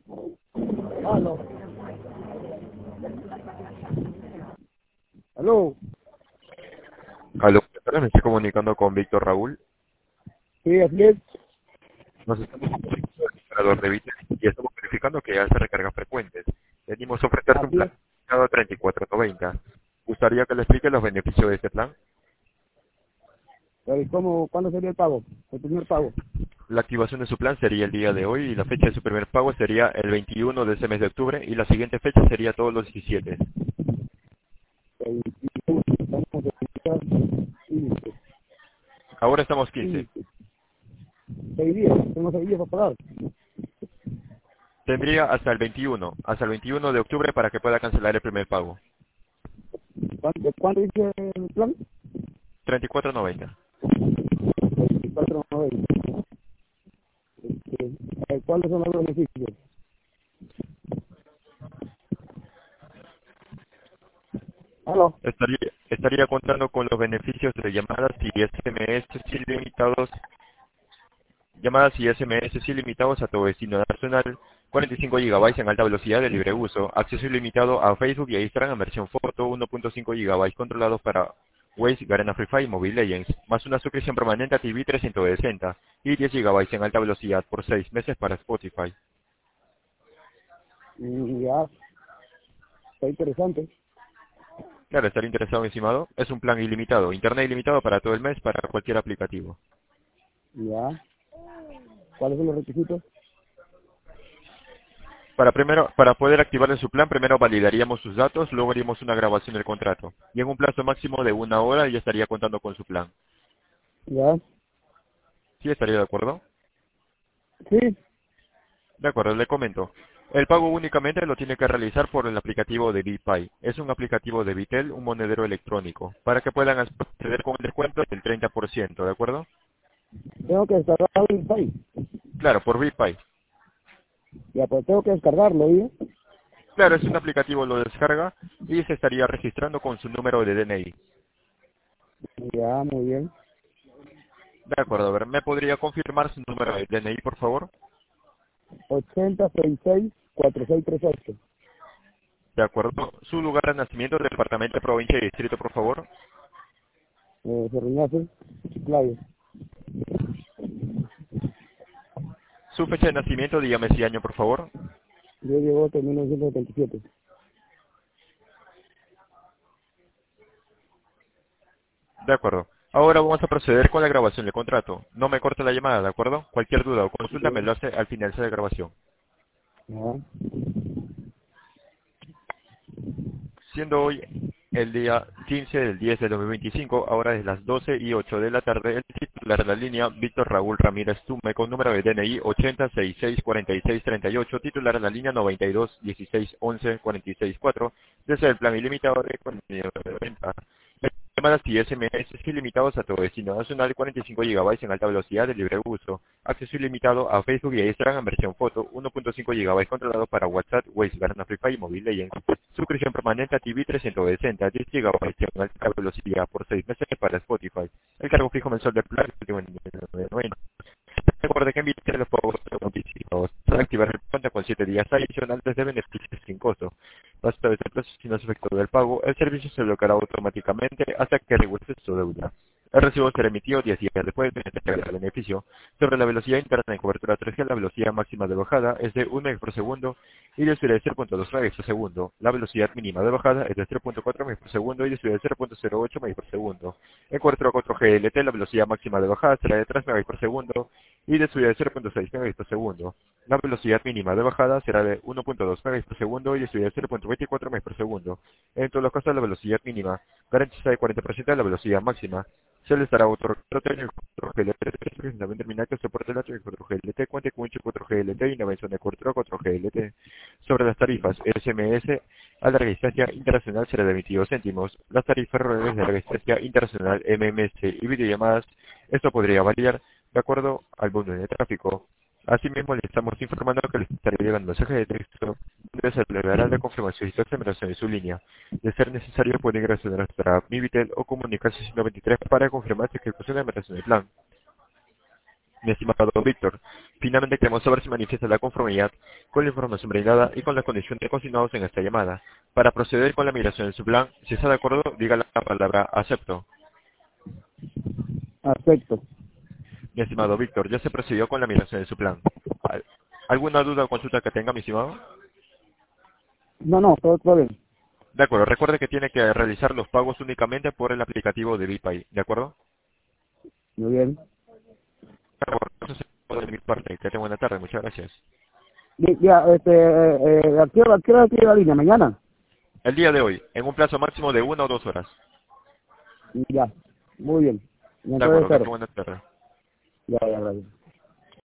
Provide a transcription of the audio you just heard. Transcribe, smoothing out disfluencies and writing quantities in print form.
Aló. Aló. Aló, me estoy comunicando con Víctor Raúl. Sí, así es. Nos estamos comunicando del operador de Vitel y estamos verificando que hace recargas frecuentes. Venimos a ofrecerte un Así plan es. cada 34.90. ¿Gustaría que le explique los beneficios de este plan? Pero, ¿cuándo sería el pago? El primer pago. La activación de su plan sería el día de hoy y la fecha de su primer pago sería el 21 de ese mes de octubre y la siguiente fecha sería todos los 17. El 21, estamos en índice. Ahora estamos 15. Índice. 6 días. Tenemos 6 días para pagar. Tendría hasta el 21 de octubre para que pueda cancelar el primer pago. ¿Cuánto dice el plan? 34.90. 4.90. ¿Cuáles son los beneficios? Aló. Estaría contando con los beneficios de llamadas y SMS ilimitados a todo destino nacional, 45 GB en alta velocidad de libre uso, acceso ilimitado a Facebook y a Instagram en versión foto, 1.5 GB controlados para Waze, Garena Free Fire y Mobile Legends, más una suscripción permanente a TV 360 y 10 GB en alta velocidad por 6 meses para Spotify. Y ya, está interesante. Claro, estaría interesado, estimado. Es un plan ilimitado, internet ilimitado para todo el mes para cualquier aplicativo. Ya. ¿Cuáles son los requisitos? Para poder activarle su plan, primero validaríamos sus datos, luego haríamos una grabación del contrato. Y en un plazo máximo de 1 hora ya estaría contando con su plan. Ya. ¿Sí estaría de acuerdo? Sí. De acuerdo, le comento. El pago únicamente lo tiene que realizar por el aplicativo de BitPay. Es un aplicativo de Bitel, un monedero electrónico, para que puedan acceder con el descuento del 30%, ¿de acuerdo? Tengo que descargar el país. Claro, por BitPay. Ya, pues tengo que descargarlo, ¿sí? Claro, es un aplicativo, lo descarga y se estaría registrando con su número de DNI. Ya, muy bien. De acuerdo, a ver, ¿me podría confirmar su número de DNI, por favor? 8066-4638. De acuerdo. Su lugar de nacimiento, departamento, provincia y distrito, por favor. Cerriñazo, Chiclayo. Su fecha de nacimiento, dígame si año, por favor. Yo llego hasta 1977. De acuerdo. Ahora vamos a proceder con la grabación del contrato. No me corte la llamada, ¿de acuerdo? Cualquier duda o consulta me Ya. lo hace al final de la grabación. Ya. Siendo hoy el día 15 del 10 de 2025, ahora es las 12:08 de la tarde, el titular de la línea, Víctor Raúl Ramírez Tume, con número de DNI 80664638, titular de la línea 92161146 desde el plan ilimitado de contenido de venta. Llamadas y SMS ilimitados a todo destino nacional, 45 GB en alta velocidad de libre uso. Acceso ilimitado a Facebook y a Instagram en versión foto, 1.5 GB controlado para WhatsApp, Waze, Garena Free Fire y Mobile Legends. Suscripción permanente a TV 360, 10 GB en alta velocidad por 6 meses para Spotify. El cargo fijo mensual del plan es de 99,90. Recuerde que envíe los pagos anticipados. Para activar el cuenta con 7 días adicionales de beneficios sin costo. Basta de ser plazo sin los efectos del pago, el servicio se bloqueará automáticamente hasta que regrese su deuda. El recibo será emitido 10 días después de entregar el beneficio. Sobre la velocidad interna de cobertura 3G, la velocidad máxima de bajada es de 1 Mbps por segundo y de subida de 0.2 Mbps por segundo. La velocidad mínima de bajada es de 0.4 Mbps por segundo y de subida de 0.08 Mbps por segundo. En cobertura 4G LTE, la velocidad máxima de bajada será de 3 Mbps por segundo y de subida de 0.6 Mbps por segundo. La velocidad mínima de bajada será de 1.2 Mbps por segundo y de subida de 0.24 Mbps por segundo. En todos los casos, la velocidad mínima garantiza el 40% de la velocidad máxima. Se le estará otorgando el 4G LTE, presentamente terminal que soporte el 4G LTE, cuente con un chip 4G LTE y una versión de cobertura 4G LTE. Sobre las tarifas SMS a larga distancia internacional será de 22 céntimos. Las tarifas rurales de larga distancia internacional MMS y videollamadas, esto podría variar de acuerdo al volumen de tráfico. Asimismo, le estamos informando que les estará llegando un mensaje de texto donde se le dará la confirmación y examinación de su línea. De ser necesario, puede ingresar a nuestra app Mi Vitel o comunicarse 123 para confirmar su ejecución de la operación del plan. Mi estimado Víctor, finalmente queremos saber si manifiesta la conformidad con la información brindada y con las condiciones consignadas en esta llamada. Para proceder con la migración de su plan, si está de acuerdo, diga la palabra acepto. Acepto. Mi estimado Víctor, ya se procedió con la migración de su plan. ¿Alguna duda o consulta que tenga, mi estimado? No, no, todo bien. De acuerdo, recuerde que tiene que realizar los pagos únicamente por el aplicativo de BPay, ¿de acuerdo? Muy bien. De acuerdo, eso es todo de mi parte. Que tenga buena tarde, muchas gracias. Ya, ¿a qué hora tiene la línea? ¿Mañana? El día de hoy, en un plazo máximo de 1 o 2 horas. Ya, muy bien. De Entonces acuerdo, que espero. tenga buena tarde. Ya, gracias.